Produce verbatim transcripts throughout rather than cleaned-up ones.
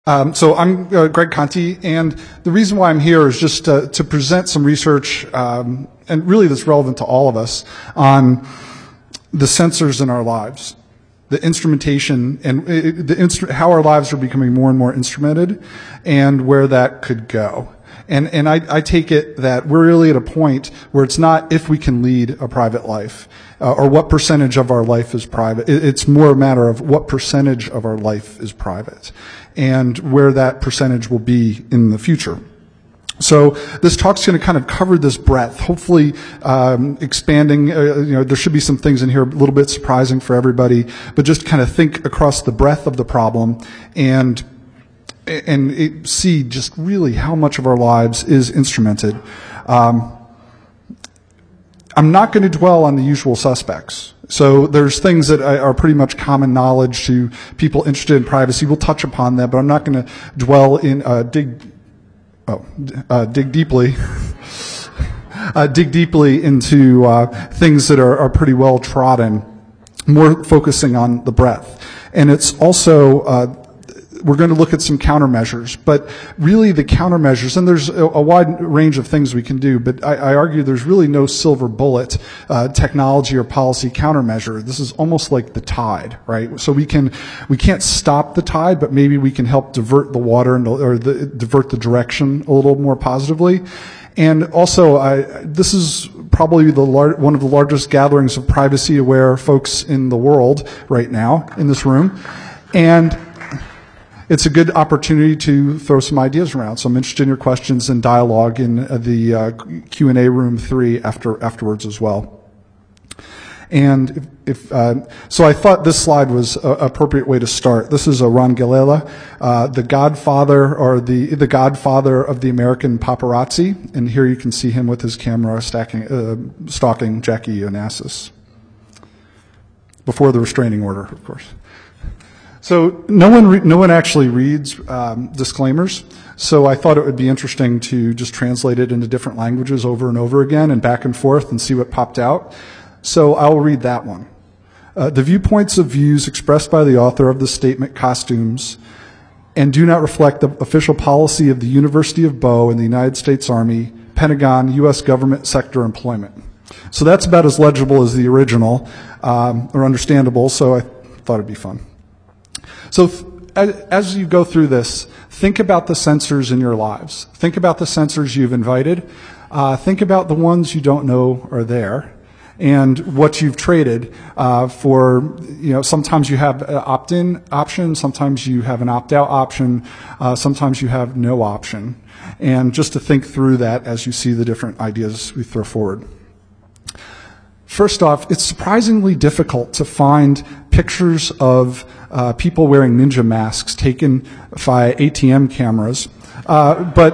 Um, so I'm uh, Greg Conti, and the reason why I'm here is just uh, to present some research, um, and really that's relevant to all of us, on the sensors in our lives, the instrumentation, and uh, the instru- how our lives are becoming more and more instrumented, and where that could go. And, and I, I take it that we're really at a point where it's not if we can lead a private life, uh, or what percentage of our life is private. It, it's more a matter of what percentage of our life is private, and where that percentage will be in the future. So this talk's going to kind of cover this breadth, hopefully um, expanding. Uh, you know, there should be some things in here a little bit surprising for everybody, but just kind of think across the breadth of the problem and and it, see just really how much of our lives is instrumented. Um, I'm not going to dwell on the usual suspects. So there's things that are pretty much common knowledge to people interested in privacy. We'll touch upon that, but I'm not going to dwell in, uh, dig, oh, uh, dig deeply, uh, dig deeply into, uh, things that are, are pretty well trodden, more focusing on the breadth. And it's also, uh, we're going to look at some countermeasures, but really the countermeasures, and there's a, a wide range of things we can do, but I, I argue there's really no silver bullet uh, technology or policy countermeasure. This is almost like the tide, right? So we can, we can't stop the tide, but maybe we can help divert the water and, or the, divert the direction a little more positively. And also, I, this is probably the lar- one of the largest gatherings of privacy-aware folks in the world right now in this room, and it's a good opportunity to throw some ideas around. So I'm interested in your questions and dialogue in the uh, Q and A room three after afterwards as well. And if, if uh, so, I thought this slide was an appropriate way to start. This is a Ron Galella, uh, the Godfather or the the Godfather of the American paparazzi, and here you can see him with his camera stacking, uh, stalking Jackie Onassis before the restraining order, of course. So no one re- no one actually reads um, disclaimers, so I thought it would be interesting to just translate it into different languages over and over again and back and forth and see what popped out. So I'll read that one. Uh, the viewpoints of views expressed by the author of the statement costumes and do not reflect the official policy of the University of Boe and the United States Army, Pentagon, U S government sector employment. So that's about as legible as the original, um, or understandable, so I thought it'd be fun. So as you go through this, think about the sensors in your lives. Think about the sensors you've invited. Uh, think about the ones you don't know are there, and what you've traded uh, for. You know, sometimes you have an opt-in option, sometimes you have an opt-out option, uh, sometimes you have no option. And just to think through that as you see the different ideas we throw forward. First off, it's surprisingly difficult to find pictures of uh, people wearing ninja masks taken via A T M cameras, uh, but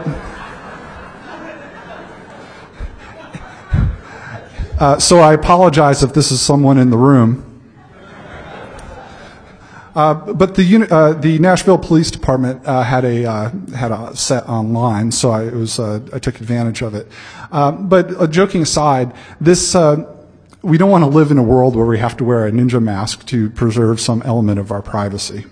uh, so I apologize if this is someone in the room. Uh, but the uh, the Nashville Police Department uh, had a uh, had a set online, so I it was uh, I took advantage of it. Uh, but uh, joking aside, this. Uh, We don't want to live in a world where we have to wear a ninja mask to preserve some element of our privacy.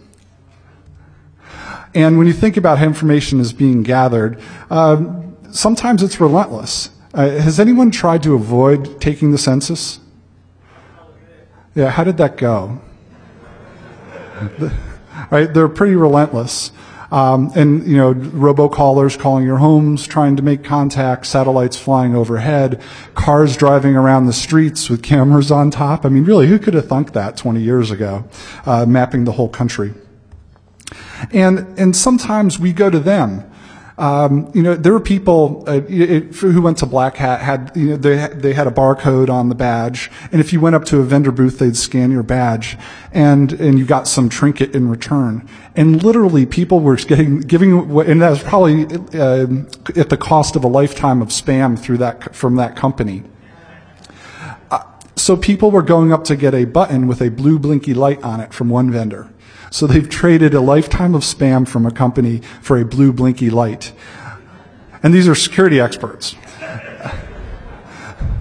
And when you think about how information is being gathered, um, sometimes it's relentless. Uh, has anyone tried to avoid taking the census? Yeah, how did that go? the, right, they're pretty relentless. Um, and, you know, robocallers calling your homes, trying to make contact, satellites flying overhead, cars driving around the streets with cameras on top. I mean, really, who could have thunk that twenty years ago, uh, mapping the whole country? And, and sometimes we go to them. Um, you know, there were people uh, it, who went to Black Hat, had, you know, they, they had a barcode on the badge, and if you went up to a vendor booth, they'd scan your badge, and, and you got some trinket in return. And literally, people were getting, giving, and that was probably uh, at the cost of a lifetime of spam through that, from that company. Uh, so people were going up to get a button with a blue blinky light on it from one vendor. So they've traded a lifetime of spam from a company for a blue blinky light. And these are security experts.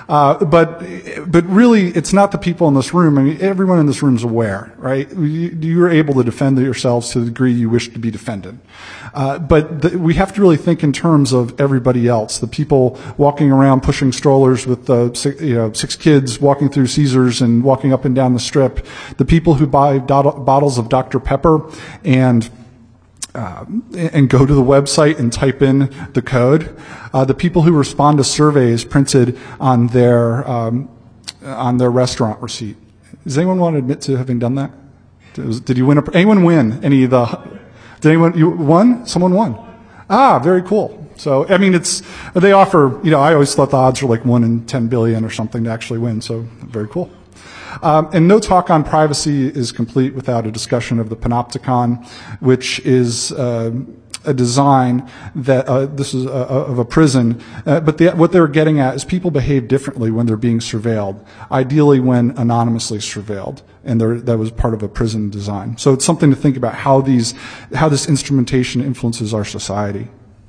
Uh, but, but really, it's not the people in this room. I mean, everyone in this room is aware, right? You, you're able to defend yourselves to the degree you wish to be defended. Uh, but the, we have to really think in terms of everybody else, the people walking around pushing strollers with uh, six, you know, six kids walking through Caesars and walking up and down the strip, the people who buy dot- bottles of Doctor Pepper and Uh, and go to the website and type in the code. Uh, the people who respond to surveys printed on their um, on their restaurant receipt. Does anyone want to admit to having done that? Did, did you win? A, anyone win any of the? Did anyone? You won? Someone won. Ah, very cool. So I mean, it's they offer. You know, I always thought the odds were like one in ten billion or something to actually win. So very cool. Um, and no talk on privacy is complete without a discussion of the Panopticon, which is uh, a design that uh, this is a, of a prison. Uh, but the, what they're getting at is people behave differently when they're being surveilled, ideally when anonymously surveilled, and that was part of a prison design. So it's something to think about how these, how this instrumentation influences our society.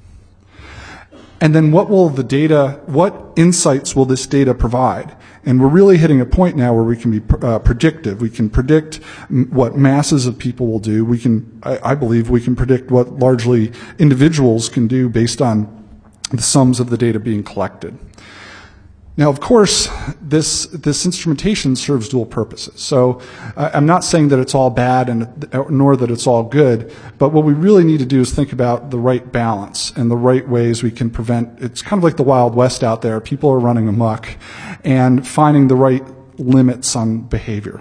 And then what will the data, what insights will this data provide? And we're really hitting a point now where we can be uh, predictive. We can predict m- what masses of people will do. We can, I, I believe, we can predict what largely individuals can do based on the sums of the data being collected. Now, of course, this this instrumentation serves dual purposes. So uh, I'm not saying that it's all bad and nor that it's all good, but what we really need to do is think about the right balance and the right ways we can prevent. It's kind of like the Wild West out there. People are running amok, and finding the right limits on behavior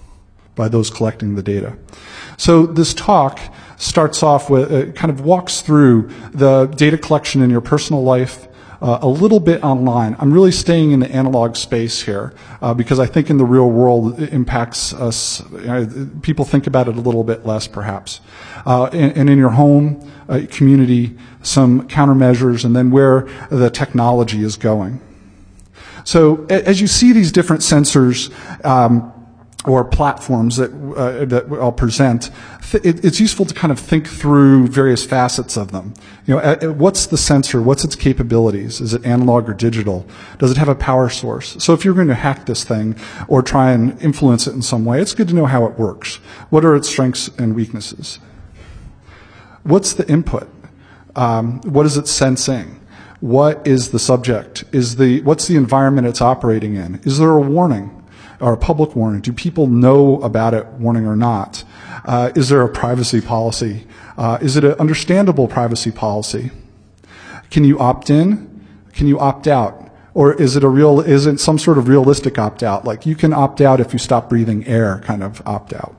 by those collecting the data. So this talk starts off with, uh, kind of walks through the data collection in your personal life, Uh, a little bit online. I'm really staying in the analog space here uh, because I think in the real world it impacts us. You know, people think about it a little bit less, perhaps. Uh, and, and in your home, uh, community, some countermeasures, and then where the technology is going. So as you see these different sensors um, or platforms that uh, that I'll present, th- it, it's useful to kind of think through various facets of them. You know, uh, what's the sensor? What's its capabilities? Is it analog or digital? Does it have a power source? So if you're going to hack this thing or try and influence it in some way, it's good to know how it works. What are its strengths and weaknesses? What's the input? Um, what is it sensing? What is the subject? Is the what's the environment it's operating in? Is there a warning? Or a public warning? Do people know about it, warning or not? Uh, is there a privacy policy? Uh, is it an understandable privacy policy? Can you opt in? Can you opt out? Or is it a real, is it some sort of realistic opt out? Like you can opt out if you stop breathing air kind of opt out.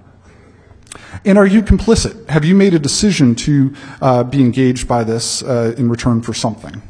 And are you complicit? Have you made a decision to uh, be engaged by this uh, in return for something?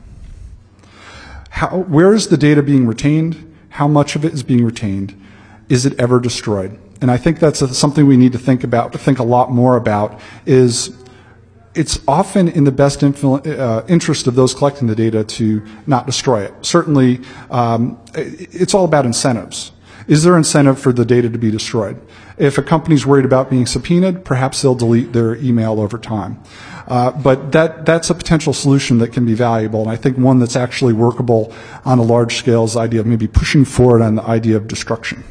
How, where is the data being retained? How much of it is being retained? Is it ever destroyed? And I think that's a, something we need to think about, to think a lot more about, is it's often in the best influ- uh, interest of those collecting the data to not destroy it. Certainly, um, it's all about incentives. Is there incentive for the data to be destroyed? If a company's worried about being subpoenaed, perhaps they'll delete their email over time. Uh, but that, that's a potential solution that can be valuable, and I think one that's actually workable on a large scale is the idea of maybe pushing forward on the idea of destruction.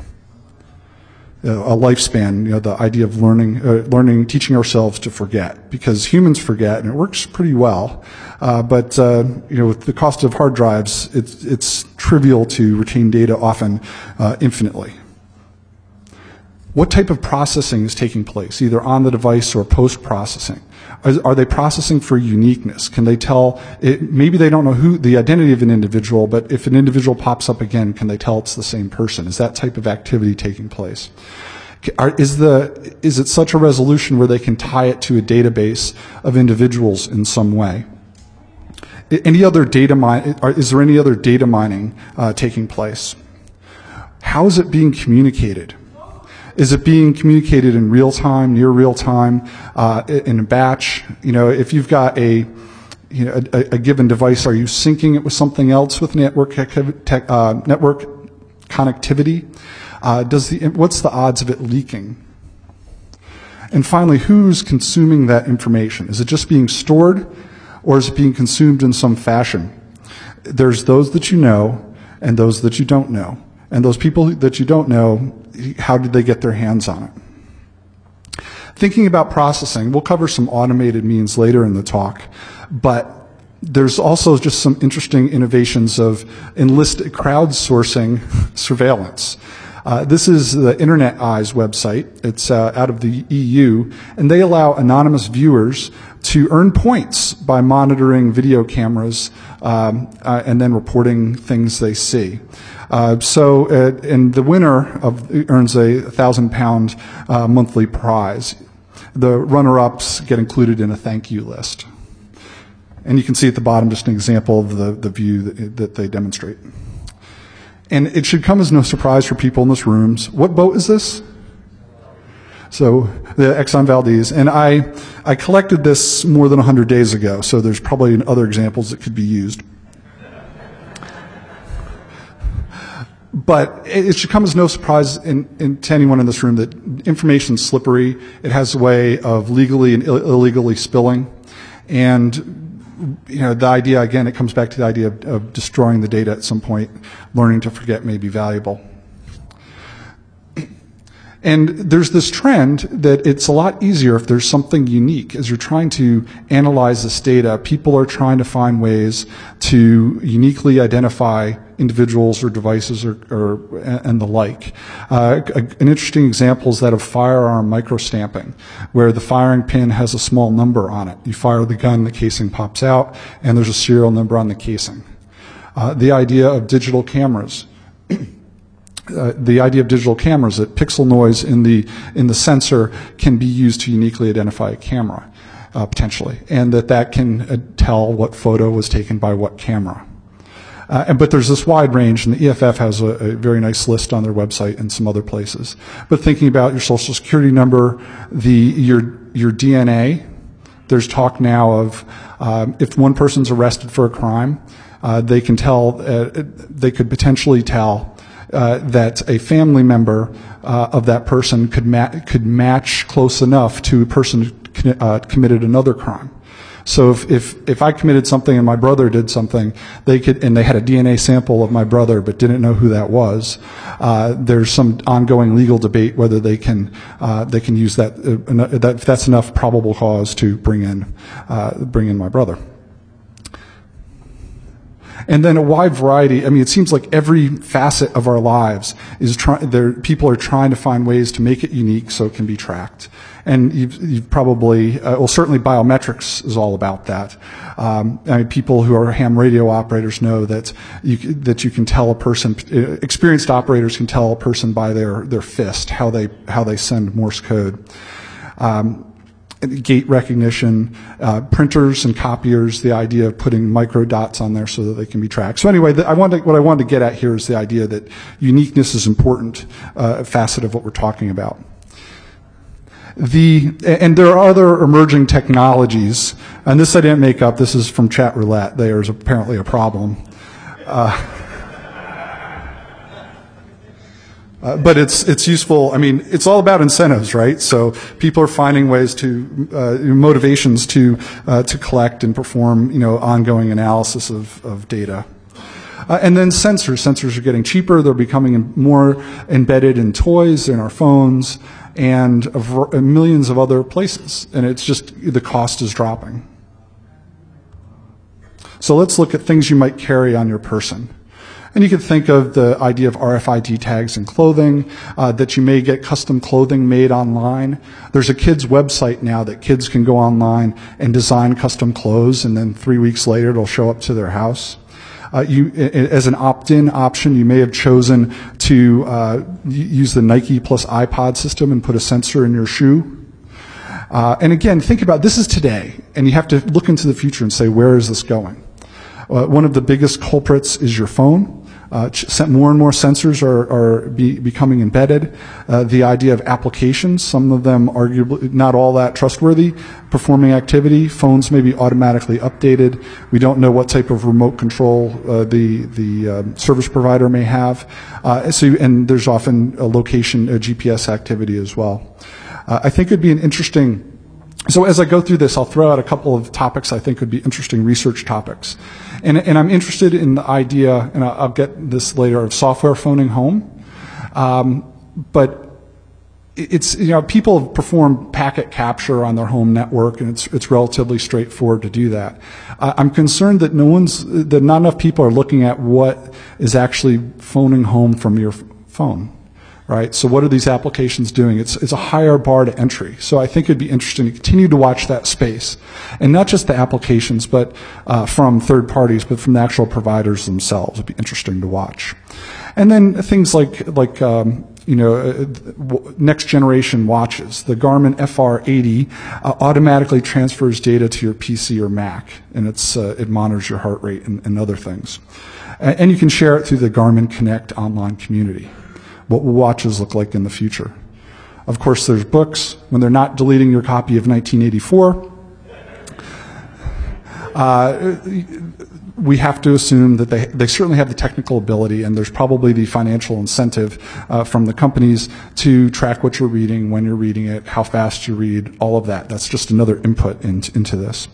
A lifespan, you know, the idea of learning, uh, learning, teaching ourselves to forget, because humans forget, and it works pretty well. Uh, but uh, you know, with the cost of hard drives, it's it's trivial to retain data often uh, infinitely. What type of processing is taking place, either on the device or post-processing? Are, are they processing for uniqueness? Can they tell, it, maybe they don't know who, the identity of an individual, but if an individual pops up again, can they tell it's the same person? Is that type of activity taking place? Are, is the, is it such a resolution where they can tie it to a database of individuals in some way? Any other data mine, is there any other data mining uh, taking place? How is it being communicated? Is it being communicated in real time, near real time, uh, in a batch? You know, if you've got a, you know, a, a given device, are you syncing it with something else with network tech, uh, network connectivity? Uh, does the what's the odds of it leaking? And finally, who's consuming that information? Is it just being stored, or is it being consumed in some fashion? There's those that you know, and those that you don't know. And those people that you don't know, how did they get their hands on it? Thinking about processing, we'll cover some automated means later in the talk, but there's also just some interesting innovations of enlisted crowdsourcing surveillance. Uh, this is the Internet Eyes website. It's uh, out of the E U, and they allow anonymous viewers to earn points by monitoring video cameras um, uh, and then reporting things they see. Uh, so, uh, and the winner of, earns a thousand pound uh, monthly prize. The runner-ups get included in a thank you list. And you can see at the bottom just an example of the, the view that, that they demonstrate. And it should come as no surprise for people in this room. What boat is this? So the Exxon Valdez. And I, I collected this more than one hundred days ago, so there's probably other examples that could be used. But it should come as no surprise in, in, to anyone in this room that information is slippery. It has a way of legally and Ill- illegally spilling. And you know, the idea, again, it comes back to the idea of, of destroying the data at some point. Learning to forget may be valuable. And there's this trend that it's a lot easier if there's something unique. As you're trying to analyze this data, people are trying to find ways to uniquely identify individuals or devices or, or and the like. Uh, an interesting example is that of firearm microstamping, where the firing pin has a small number on it. You fire the gun, the casing pops out, and there's a serial number on the casing. Uh, the idea of digital cameras. Uh, the idea of digital cameras, that pixel noise in the in the sensor can be used to uniquely identify a camera, uh, potentially, and that that can uh, tell what photo was taken by what camera. Uh, and, but there's this wide range, and the E F F has a, a very nice list on their website and some other places. But thinking about your social security number, the your your D N A, there's talk now of um, if one person's arrested for a crime, uh, they can tell, uh, they could potentially tell Uh, that a family member uh, of that person could ma- could match close enough to a person who con- uh, committed another crime. So if, if if I committed something and my brother did something, they could, and they had a D N A sample of my brother but didn't know who that was. Uh, there's some ongoing legal debate whether they can uh, they can use that, uh, that if that's enough probable cause to bring in uh, bring in my brother. And then a wide variety. I mean, it seems like every facet of our lives is trying. There, people are trying to find ways to make it unique so it can be tracked. And you've, you've probably, uh, well, certainly biometrics is all about that. Um, I mean, people who are ham radio operators know that you that you can tell a person. Experienced operators can tell a person by their their fist how they how they send Morse code. Um, Gate recognition, uh, printers and copiers, the idea of putting micro dots on there so that they can be tracked. So anyway, the, I wanted, what I wanted to get at here is the idea that uniqueness is important, uh, facet of what we're talking about. The, and there are other emerging technologies, and this I didn't make up, this is from Chat Roulette. There's apparently a problem. Uh, Uh, but it's it's useful. I mean, it's all about incentives, right? So people are finding ways to uh, motivations to uh, to collect and perform, you know, ongoing analysis of of data. Uh, and then sensors. Sensors are getting cheaper. They're becoming more embedded in toys, in our phones, and a ver- millions of other places. And it's just the cost is dropping. So let's look at things you might carry on your person. And you could think of the idea of R F I D tags in clothing, uh, that you may get custom clothing made online. There's a kids' website now that kids can go online and design custom clothes, and then three weeks later it'll show up to their house. Uh, you, as an opt-in option, you may have chosen to uh, use the Nike plus iPod system and put a sensor in your shoe. Uh, and again, think about, this is today, and you have to look into the future and say, where is this going? Uh, one of the biggest culprits is your phone. Uh, more and more sensors are, are be, becoming embedded. Uh, the idea of applications, some of them arguably not all that trustworthy, performing activity. Phones may be automatically updated. We don't know what type of remote control uh, the the uh, service provider may have. Uh, so, and there's often a location, a G P S activity as well. Uh, I think it'd be an interesting So as I go through this, I'll throw out a couple of topics I think would be interesting research topics. And, and I'm interested in the idea, and I'll get this later, of software phoning home. Um, but it's, you know, people perform packet capture on their home network, and it's, it's relatively straightforward to do that. Uh, I'm concerned that no one's, that not enough people are looking at what is actually phoning home from your phone. Right? So what are these applications doing? It's, it's a higher bar to entry. So I think it'd be interesting to continue to watch that space. And not just the applications, but uh, from third parties, but from the actual providers themselves. It'd be interesting to watch. And then things like, like um, you know, uh, next generation watches. The Garmin F R eighty uh, automatically transfers data to your P C or Mac, and it's, uh, it monitors your heart rate and, and other things. And, and you can share it through the Garmin Connect online community. What will watches look like in the future? Of course, there's books. When they're not deleting your copy of nineteen eighty-four, uh, we have to assume that they, they certainly have the technical ability, and there's probably the financial incentive uh, from the companies to track what you're reading, when you're reading it, how fast you read, all of that. That's just another input in, into this.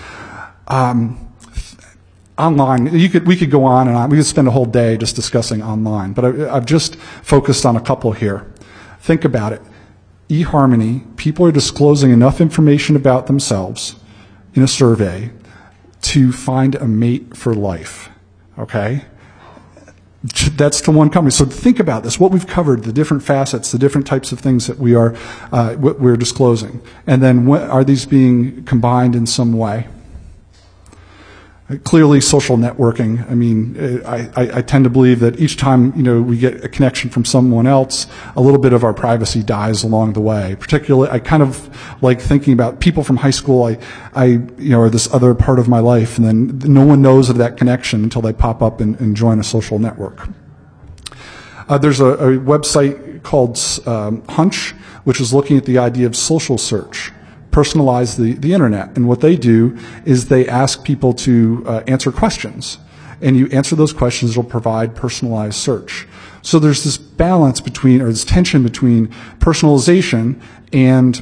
Um, Online, you could, we could go on and on. We could spend a whole day just discussing online, but I, I've just focused on a couple here. Think about it. eHarmony, people are disclosing enough information about themselves in a survey to find a mate for life, okay? That's to one company. So think about this, what we've covered, the different facets, the different types of things that we are, uh, we're disclosing. And then what, are these being combined in some way? Clearly, social networking. I mean, I, I, I tend to believe that each time, you know, we get a connection from someone else, a little bit of our privacy dies along the way. Particularly, I kind of like thinking about people from high school. I, I, you know, are this other part of my life, and then no one knows of that connection until they pop up and, and join a social network. Uh, there's a, a website called um, Hunch, which is looking at the idea of social search. Personalize the, the internet. And what they do is they ask people to uh, answer questions. And you answer those questions, it'll provide personalized search. So there's this balance between, or this tension between personalization and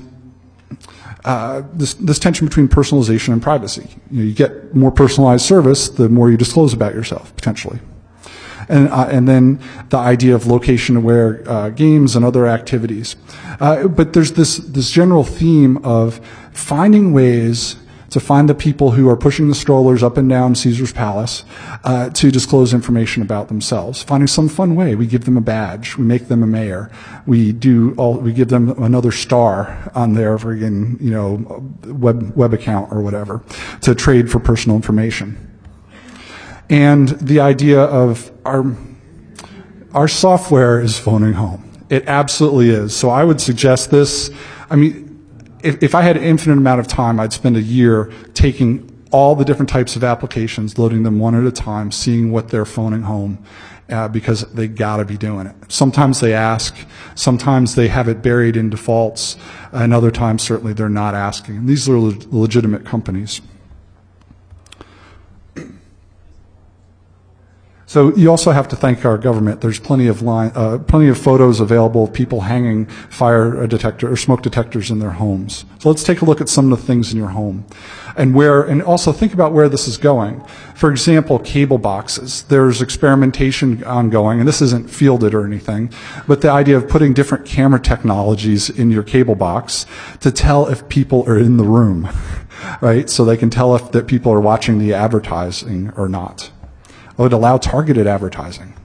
uh, this, this tension between personalization and privacy. You know, you get more personalized service, the more you disclose about yourself, potentially. And, uh, and then the idea of location-aware uh, games and other activities. Uh, but there's this, this general theme of finding ways to find the people who are pushing the strollers up and down Caesar's Palace uh, to disclose information about themselves. Finding some fun way. We give them a badge. We make them a mayor. We do all. We give them another star on their friggin', you know, web web account or whatever to trade for personal information. And the idea of our, our software is phoning home. It absolutely is. So I would suggest this. I mean, if, if I had an infinite amount of time, I'd spend a year taking all the different types of applications, loading them one at a time, seeing what they're phoning home, uh, because they gotta be doing it. Sometimes they ask, sometimes they have it buried in defaults, and other times certainly they're not asking. And these are le- legitimate companies. So you also have to thank our government. There's plenty of line, uh, plenty of photos available of people hanging fire detector or smoke detectors in their homes. So let's take a look at some of the things in your home, and where, and also think about where this is going. For example, cable boxes. There's experimentation ongoing, and this isn't fielded or anything, but the idea of putting different camera technologies in your cable box to tell if people are in the room, right? So they can tell if that people are watching the advertising or not. It would allow targeted advertising.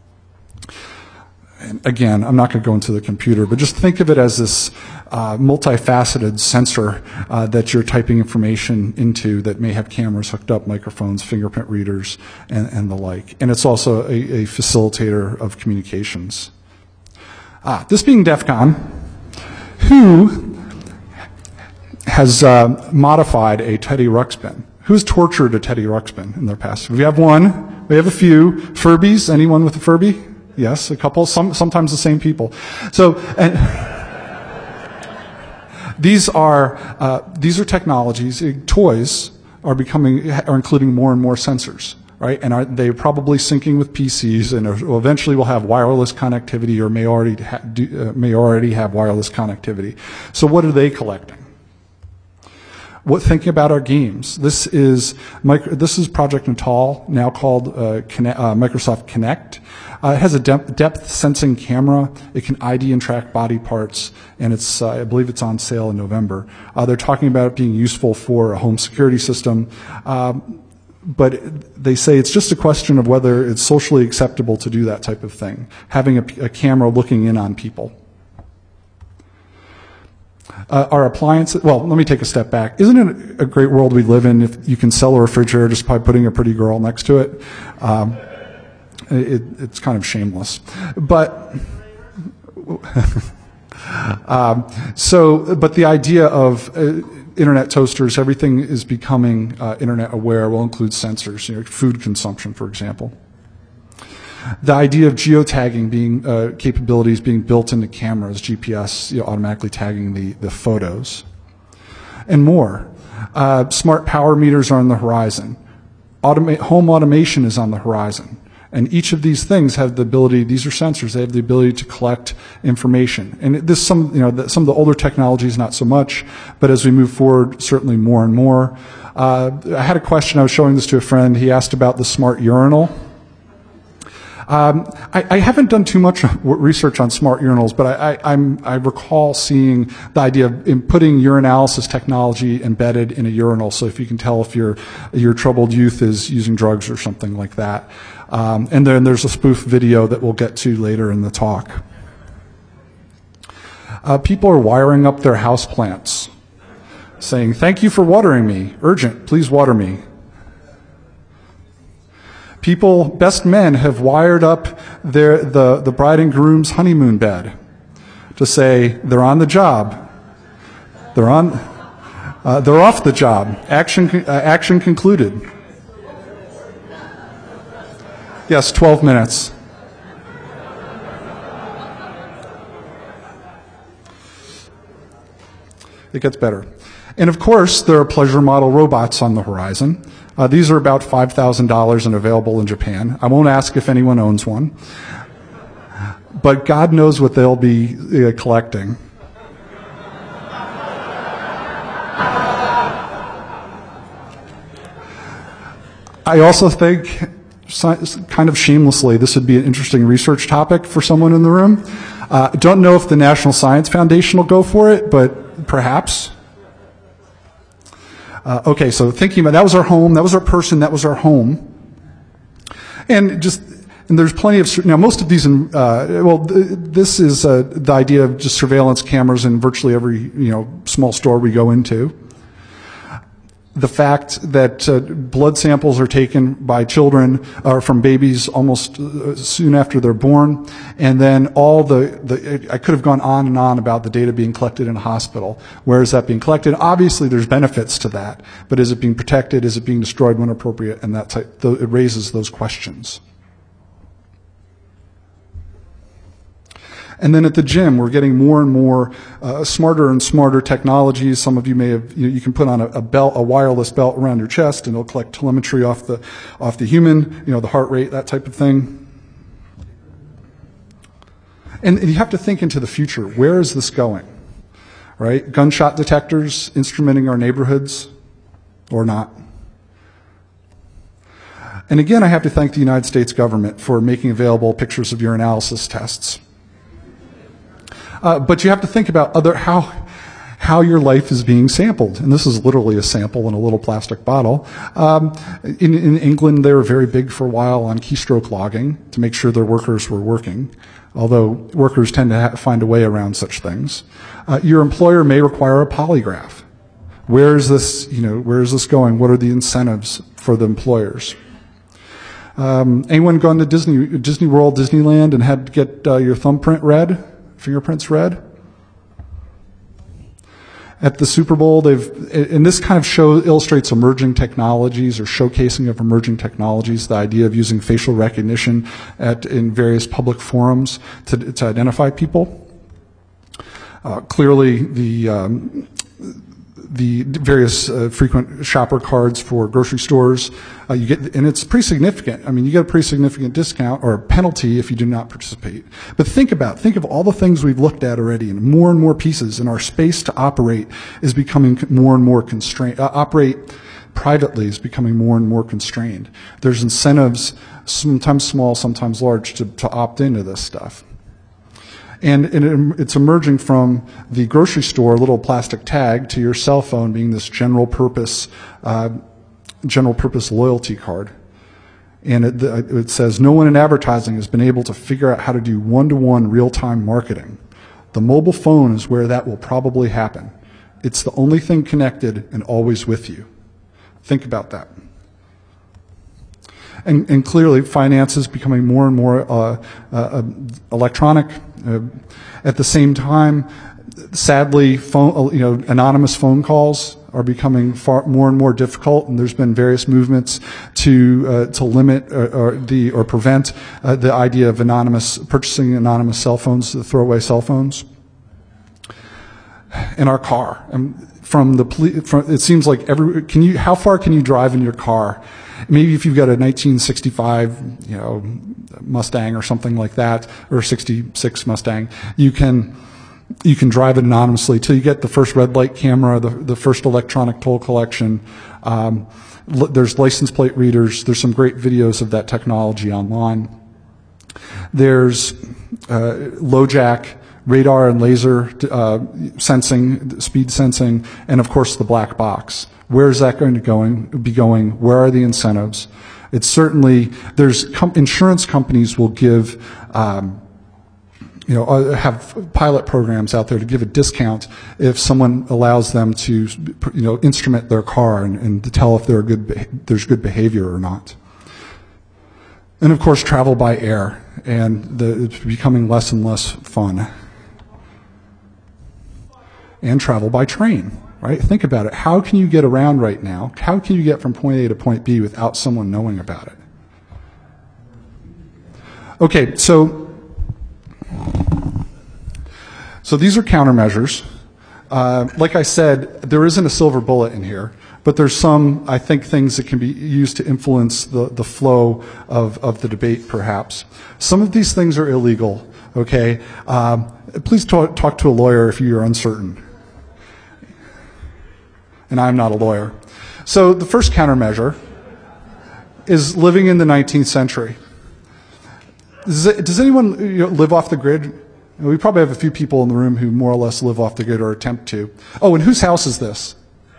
And again, I'm not going to go into the computer, but just think of it as this uh, multifaceted sensor uh, that you're typing information into that may have cameras hooked up, microphones, fingerprint readers, and, and the like. And it's also a, a facilitator of communications. Ah, this being DEF CON, who has uh, modified a Teddy Ruxpin? Who's tortured a Teddy Ruxpin in their past? We have one. We have a few. Furbies. Anyone with a Furby? Yes, a couple. Some, sometimes the same people. So, and these are uh, these are technologies. Uh, toys are becoming are including more and more sensors, right? And are they probably syncing with P Cs, and are, eventually will have wireless connectivity, or may already ha- do, uh, may already have wireless connectivity. So, what are they collecting? What, thinking about our games. This is, micro, this is Project Natal, now called uh, Connect, uh, Microsoft Kinect. Uh, it has a depth, depth sensing camera. It can I D and track body parts, and it's, uh, I believe it's on sale in November. Uh, they're talking about it being useful for a home security system. Um, But they say it's just a question of whether it's socially acceptable to do that type of thing, having a, a camera looking in on people. Uh, our appliances, well, let me take a step back. Isn't it a great world we live in if you can sell a refrigerator just by putting a pretty girl next to it? Um, it it's kind of shameless. But, um, so, but the idea of, uh, internet toasters, everything is becoming uh, internet aware, will include sensors, you know, food consumption, for example. The idea of geotagging being, uh, capabilities being built into cameras, G P S, you know, automatically tagging the, the photos, and more. Uh, smart power meters are on the horizon. Automa- home automation is on the horizon. And each of these things have the ability, these are sensors, they have the ability to collect information. And this, some, you know, some of the older technologies, not so much, but as we move forward, certainly more and more. Uh, I had a question, I was showing this to a friend, he asked about the smart urinal. Um, I, I haven't done too much research on smart urinals, but I, I, I'm, I recall seeing the idea of in putting urinalysis technology embedded in a urinal, so if you can tell if your your troubled youth is using drugs or something like that. Um, and then there's a spoof video that we'll get to later in the talk. Uh, people are wiring up their house plants, saying, "Thank you for watering me. Urgent, please water me." People, best men, have wired up their, the, the bride and groom's honeymoon bed to say they're on the job, they're on, uh, they're off the job. Action, uh, action concluded. Yes, twelve minutes. It gets better. And of course, there are pleasure model robots on the horizon. Uh, these are about five thousand dollars and available in Japan. I won't ask if anyone owns one. But God knows what they'll be uh, collecting. I also think, kind of shamelessly, this would be an interesting research topic for someone in the room. Uh, I don't know if the National Science Foundation will go for it, but perhaps. Uh, okay, so thinking about that was our home, that was our person, that was our home, and just and there's plenty of now most of these. In, uh, well, th- this is uh, the idea of just surveillance cameras in virtually every you know small store we go into. The fact that uh, blood samples are taken by children or uh, from babies almost uh, soon after they're born, and then all the, the I could have gone on and on about the data being collected in a hospital. Where is that being collected? Obviously, there's benefits to that, but is it being protected? Is it being destroyed when appropriate? And that type, th- it raises those questions. And then at the gym, we're getting more and more uh, smarter and smarter technologies. Some of you may have, you, know, you can put on a, a belt, a wireless belt around your chest, and it'll collect telemetry off the, off the human, you know, the heart rate, that type of thing. And, and you have to think into the future. Where is this going? Right? Gunshot detectors instrumenting our neighborhoods, or not. And again, I have to thank the United States government for making available pictures of urinalysis tests. Uh, but you have to think about other how how your life is being sampled, and this is literally a sample in a little plastic bottle. Um, in, in England, they were very big for a while on keystroke logging to make sure their workers were working, although workers tend to ha- find a way around such things. Uh, your employer may require a polygraph. Where is this? You know, where is this going? What are the incentives for the employers? Um, anyone gone to Disney Disney World, Disneyland, and had to get uh, your thumbprint read? Fingerprints read? At the Super Bowl, they've, and this kind of show, illustrates emerging technologies or showcasing of emerging technologies, the idea of using facial recognition at, in various public forums to, to identify people. Uh, clearly, the, um, the various uh, frequent shopper cards for grocery stores. Uh, you get, and it's pretty significant. I mean, you get a pretty significant discount or penalty if you do not participate. But think about, think of all the things we've looked at already, and more and more pieces, and our space to operate is becoming more and more constrained. Uh, operate privately is becoming more and more constrained. There's incentives, sometimes small, sometimes large, to, to opt into this stuff. And it, it's emerging from the grocery store little plastic tag to your cell phone being this general purpose, uh, general purpose loyalty card. And it, it says, no one in advertising has been able to figure out how to do one-to-one real-time marketing. The mobile phone is where that will probably happen. It's the only thing connected and always with you. Think about that. And, and clearly, finance is becoming more and more uh, uh, electronic. Uh, at the same time, sadly, phone, you know, anonymous phone calls are becoming far more and more difficult. And there's been various movements to uh, to limit or, or the or prevent uh, the idea of anonymous purchasing anonymous cell phones, the throwaway cell phones. In our car, and from the police, from, it seems like every can you how far can you drive in your car? Maybe if you've got a nineteen sixty-five, you know, Mustang or something like that, or sixty-six Mustang, you can you can drive it anonymously till you get the first red light camera, the the first electronic toll collection. Um, l- there's license plate readers. There's some great videos of that technology online. There's uh, LoJack, radar and laser uh, sensing, speed sensing, and of course the black box. Where is that going to going, be going? Where are the incentives? It's certainly, there's com- insurance companies will give, um, you know, uh, have pilot programs out there to give a discount if someone allows them to, you know, instrument their car and, and to tell if they're good, there's good behavior or not. And of course, travel by air, and the, it's becoming less and less fun. And travel by train. Right? Think about it. How can you get around right now? How can you get from point A to point B without someone knowing about it? Okay, so so these are countermeasures. Uh, like I said, there isn't a silver bullet in here, but there's some, I think, things that can be used to influence the, the flow of, of the debate, perhaps. Some of these things are illegal, okay? Um, please talk, talk to a lawyer if you're uncertain. And I'm not a lawyer. So the first countermeasure is living in the nineteenth century. Does, it, does anyone you know, live off the grid? We probably have a few people in the room who more or less live off the grid or attempt to. Oh, and whose house is this?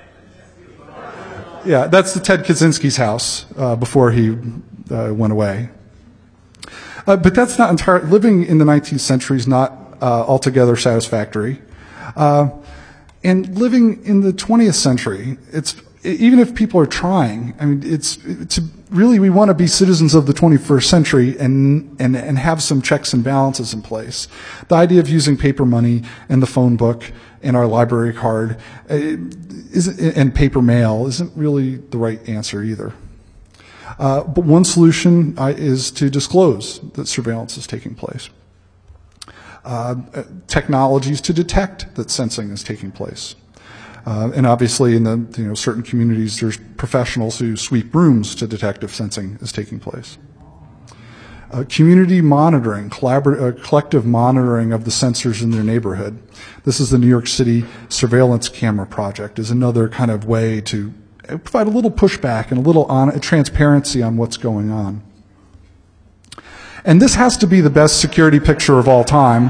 Yeah, that's the Ted Kaczynski's house uh, before he uh, went away. Uh, but that's not entire. Living in the nineteenth century is not uh, altogether satisfactory. Uh, And living in the twentieth century, it's even if people are trying. I mean, it's it's really we want to be citizens of the twenty-first century and and and have some checks and balances in place. The idea of using paper money and the phone book and our library card isn't, and paper mail isn't really the right answer either. Uh, but one solution uh, is to disclose that surveillance is taking place. Uh, technologies to detect that sensing is taking place. Uh, and obviously in the you know certain communities there's professionals who sweep rooms to detect if sensing is taking place. Uh, community monitoring, collabor- uh, collective monitoring of the sensors in their neighborhood. This is the New York City Surveillance Camera Project, is another kind of way to provide a little pushback and a little on, a transparency on what's going on. And this has to be the best security picture of all time.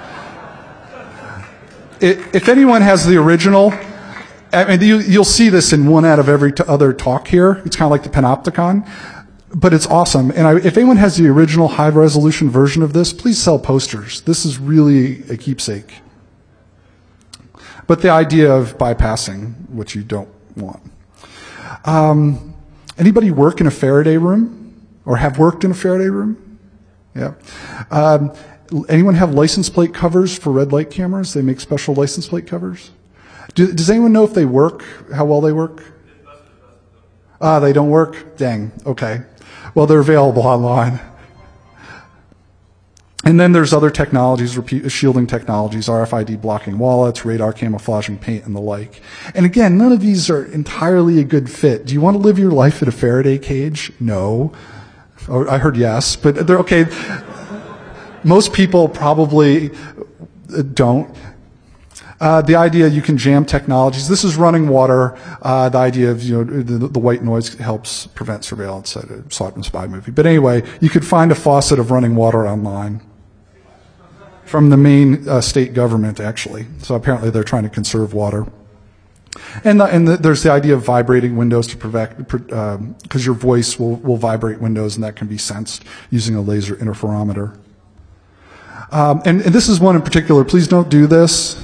It, if anyone has the original, I mean, you, you'll see this in one out of every t- other talk here. It's kind of like the Panopticon, but it's awesome. And I, if anyone has the original high-resolution version of this, please sell posters. This is really a keepsake. But the idea of bypassing what you don't want. Um, anybody work in a Faraday room or have worked in a Faraday room? Yeah. Um, anyone have license plate covers for red light cameras? They make special license plate covers. Do, does anyone know if they work, how well they work? Ah, they don't work? Dang. Okay. Well, they're available online. And then there's other technologies, repeat, shielding technologies, R F I D blocking wallets, radar camouflaging paint, and the like. And again, none of these are entirely a good fit. Do you want to live your life in a Faraday cage? No. Or I heard yes, but they're okay. Most people probably don't. Uh, the idea you can jam technologies. This is running water. Uh, the idea of, you know, the, the white noise helps prevent surveillance. I saw it in a spy movie. But anyway, you could find a faucet of running water online from the Maine uh, state government, actually. So apparently they're trying to conserve water. And, the, and the, there's the idea of vibrating windows to prevent, because um, your voice will, will vibrate windows, and that can be sensed using a laser interferometer. Um, and, and this is one in particular. Please don't do this.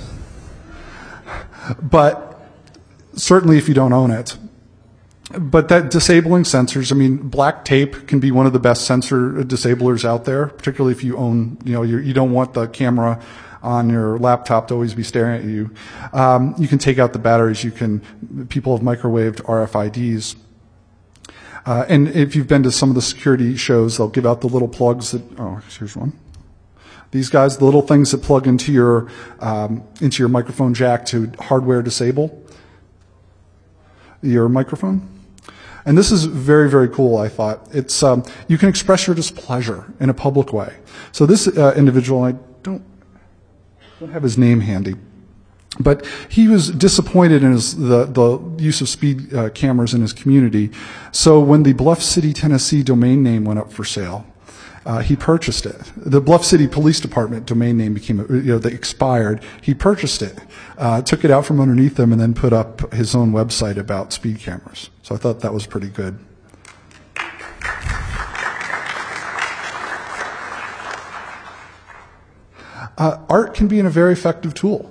But certainly if you don't own it. But that disabling sensors, I mean, black tape can be one of the best sensor disablers out there, particularly if you own, you know, you're, you don't want the camera on your laptop to always be staring at you. Um, you can take out the batteries. You can, people have microwaved R F I Ds. Uh, and if you've been to some of the security shows, they'll give out the little plugs that, oh, here's one. These guys, the little things that plug into your um, into your microphone jack to hardware disable your microphone. And this is very, very cool, I thought. It's um, you can express your displeasure in a public way. So this uh, individual, I don't, don't have his name handy, but he was disappointed in his, the, the use of speed uh, cameras in his community. So when the Bluff City, Tennessee domain name went up for sale, Uh, he purchased it. The Bluff City Police Department domain name became, you know, that expired. He purchased it, uh, took it out from underneath him, and then put up his own website about speed cameras. So I thought that was pretty good. Uh, art can be a very effective tool.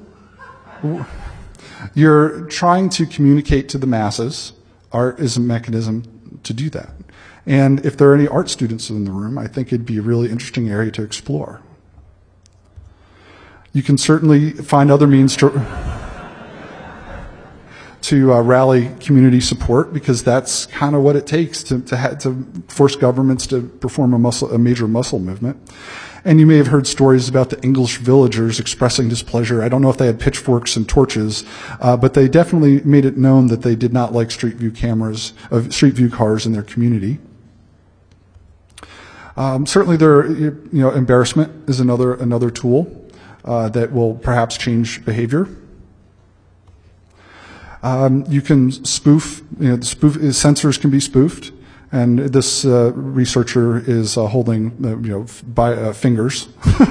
You're trying to communicate to the masses. Art is a mechanism to do that. And if there are any art students in the room, I think it'd be a really interesting area to explore. You can certainly find other means to, to uh, rally community support, because that's kind of what it takes to, to, ha- to force governments to perform a, muscle, a major muscle movement. And you may have heard stories about the English villagers expressing displeasure. I don't know if they had pitchforks and torches, uh, but they definitely made it known that they did not like street view cameras, uh, street view cars in their community. Um, certainly, there, you know, embarrassment is another another tool uh, that will perhaps change behavior. Um, you can spoof. You know, spoof sensors can be spoofed, and this uh, researcher is uh, holding, uh, you know, by uh, fingers.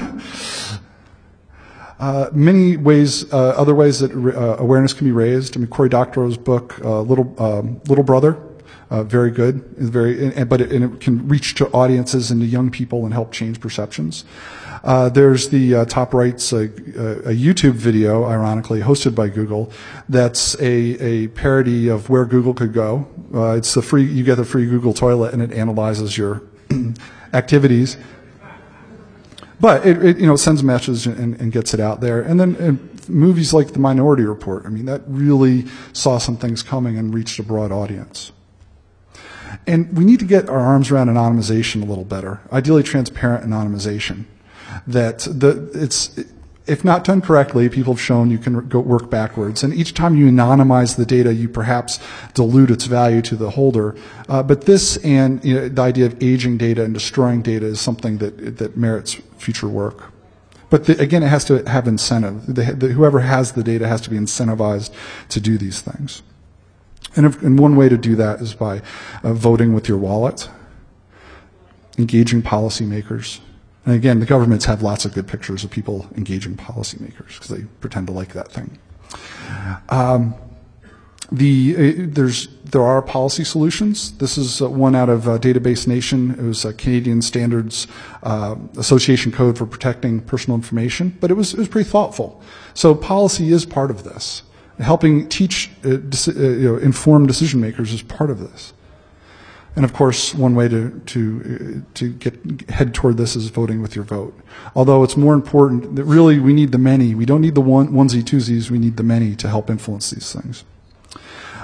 uh, many ways, uh, other ways that uh, awareness can be raised. I mean, Cory Doctorow's book, uh, Little um, Little Brother. Uh, very good, very, and, but it, and it can reach to audiences and to young people and help change perceptions. Uh, there's the uh, top right's uh, uh, a YouTube video, ironically hosted by Google, that's a, a parody of where Google could go. Uh, it's the free, you get the free Google toilet, and it analyzes your activities. But it, it, you know, sends a message and, and gets it out there. And then and movies like The Minority Report, I mean, that really saw some things coming and reached a broad audience. And we need to get our arms around anonymization a little better, ideally transparent anonymization. That the, it's, if not done correctly, people have shown you can go work backwards. And each time you anonymize the data, you perhaps dilute its value to the holder. Uh, but this and, you know, the idea of aging data and destroying data is something that, that merits future work. But the, again, it has to have incentive. The, the, whoever has the data has to be incentivized to do these things. And, if, and one way to do that is by uh, voting with your wallet, engaging policymakers. And again, the governments have lots of good pictures of people engaging policymakers because they pretend to like that thing. Um, the uh, there's there are policy solutions. This is uh, one out of uh, Database Nation. It was a Canadian Standards uh, Association code for protecting personal information, but it was it was pretty thoughtful. So policy is part of this. Helping teach, uh, deci- uh, you know, inform decision makers is part of this. And of course, one way to to uh, to get head toward this is voting with your vote. Although it's more important that really we need the many. We don't need the one onesie twosies. We need the many to help influence these things.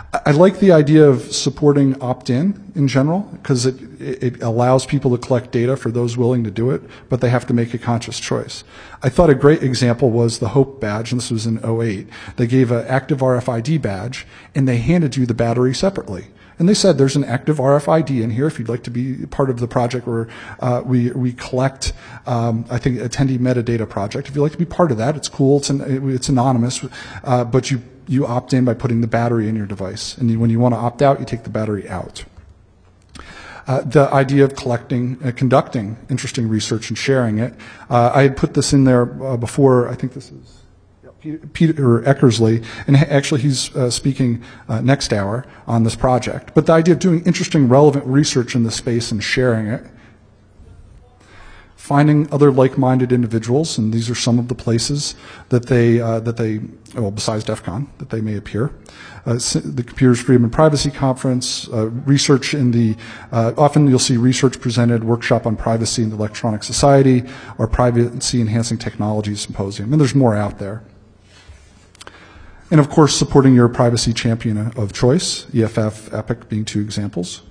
I like the idea of supporting opt-in in general, because it, it allows people to collect data for those willing to do it, but they have to make a conscious choice. I thought a great example was the HOPE badge, and this was in oh eight. They gave an active R F I D badge, and they handed you the battery separately. And they said, there's an active R F I D in here if you'd like to be part of the project where uh, we, we collect, um, I think, attendee metadata project. If you'd like to be part of that, it's cool, it's, an, it's anonymous, uh, but you You opt in by putting the battery in your device. And when you want to opt out, you take the battery out. Uh, the idea of collecting, uh, conducting interesting research and sharing it. Uh, I had put this in there uh, before, I think this is Peter, Peter Eckersley, and actually he's uh, speaking uh, next hour on this project. But the idea of doing interesting, relevant research in this space and sharing it. Finding other like-minded individuals, and these are some of the places that they, uh, that they, well, besides DEF CON, that they may appear. Uh, the Computers, Freedom, and Privacy Conference, uh, research in the, uh, often you'll see research presented, workshop on privacy in the electronic society, or privacy-enhancing technology symposium, and there's more out there. And of course, supporting your privacy champion of choice, E F F, EPIC being two examples.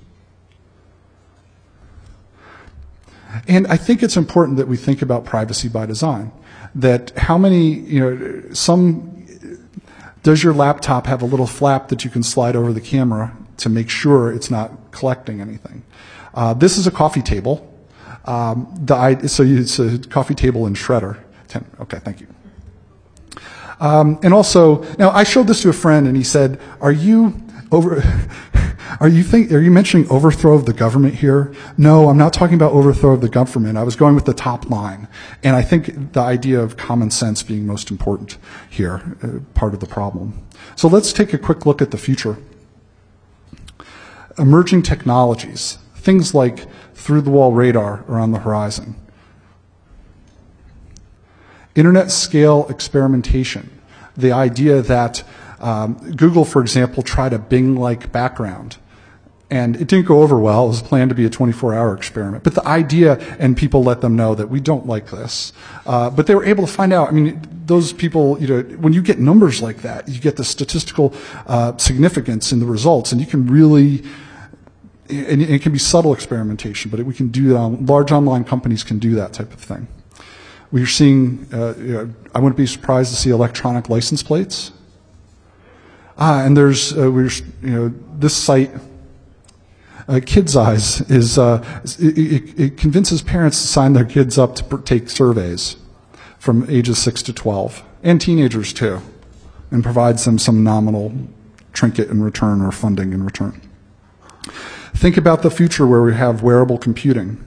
And I think it's important that we think about privacy by design. That how many, you know, some, does your laptop have a little flap that you can slide over the camera to make sure it's not collecting anything? Uh, this is a coffee table. Um, the, so it's a coffee table in Shredder. Ten, okay, thank you. Um, and also, now I showed this to a friend and he said, are you over, are you think, are you mentioning overthrow of the government here? No, I'm not talking about overthrow of the government. I was going with the top line. And I think the idea of common sense being most important here, uh, part of the problem. So let's take a quick look at the future. Emerging technologies, things like through-the-wall radar are on the horizon. Internet scale experimentation, the idea that um, Google, for example, tried a Bing-like background, and it didn't go over well. It was planned to be a twenty-four hour experiment. But the idea, and people let them know that we don't like this. Uh, but they were able to find out, I mean, those people, you know, when you get numbers like that, you get the statistical uh, significance in the results, and you can really, and it can be subtle experimentation, but we can do that on, large online companies can do that type of thing. We're seeing, uh, you know, I wouldn't be surprised to see electronic license plates. Ah, and there's, uh, we're, you know, this site, uh, Kids Eyes, is, uh, it, it, it convinces parents to sign their kids up to take surveys from ages six to twelve, and teenagers too, and provides them some nominal trinket in return or funding in return. Think about the future where we have wearable computing.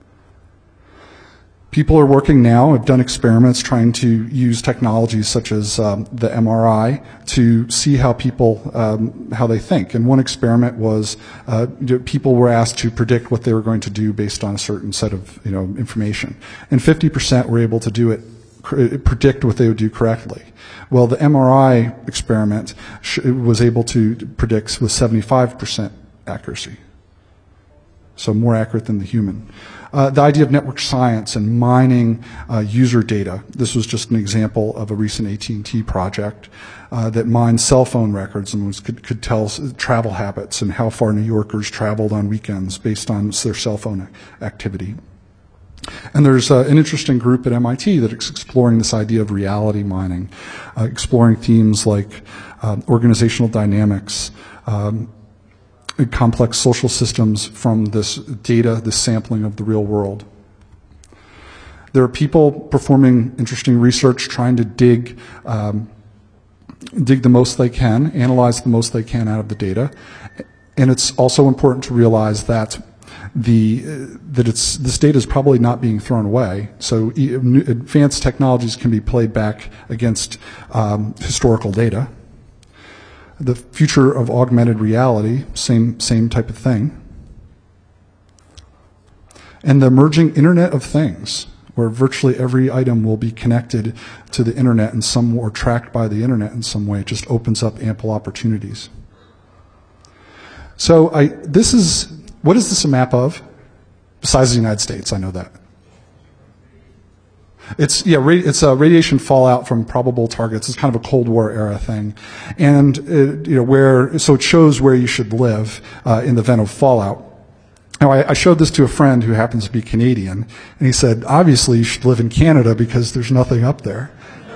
People are working now, have done experiments trying to use technologies such as um, the M R I to see how people, um, how they think. And one experiment was uh, people were asked to predict what they were going to do based on a certain set of, you know, information. And fifty percent were able to do it, predict what they would do correctly. Well, the M R I experiment was able to predict with seventy-five percent accuracy. So more accurate than the human. Uh, the idea of network science and mining uh, user data. This was just an example of a recent A T and T project uh, that mined cell phone records and was, could, could tell travel habits and how far New Yorkers traveled on weekends based on their cell phone activity. And there's uh, an interesting group at M I T that is exploring this idea of reality mining, uh, exploring themes like uh, organizational dynamics, um, complex social systems from this data, this sampling of the real world. There are people performing interesting research, trying to dig, um, dig the most they can, analyze the most they can out of the data. And it's also important to realize that the uh, that it's this data is probably not being thrown away. So e advanced technologies can be played back against um, historical data. The future of augmented reality, same, same type of thing. And the emerging Internet of Things, where virtually every item will be connected to the Internet in some or tracked by the Internet in some way. It just opens up ample opportunities. So I, this is, what is this a map of? Besides the United States, I know that. It's yeah, ra- it's a radiation fallout from probable targets. It's kind of a Cold War era thing, and it, you know where so it shows where you should live uh, in the event of fallout. Now, I, I showed this to a friend who happens to be Canadian, and he said, "Obviously, you should live in Canada because there's nothing up there."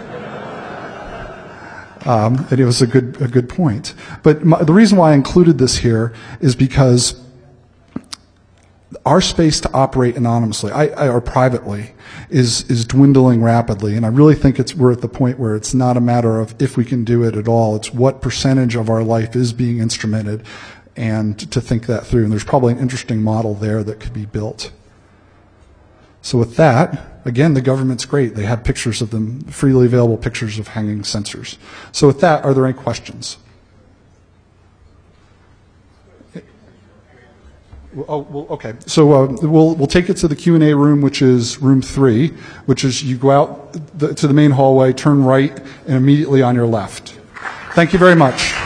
um, and it was a good a good point. But my, the reason why I included this here is because our space to operate anonymously I, I, or privately is is dwindling rapidly, and I really think it's we're at the point where it's not a matter of if we can do it at all. It's what percentage of our life is being instrumented, and to think that through. And there's probably an interesting model there that could be built. So with that, again, the government's great. They have pictures of them, freely available pictures of hanging sensors. So with that, are there any questions? Oh, well, okay. So uh, we'll we'll take it to the Q and A room, which is room three, which is you go out the, to the main hallway, turn right, and immediately on your left. Thank you very much.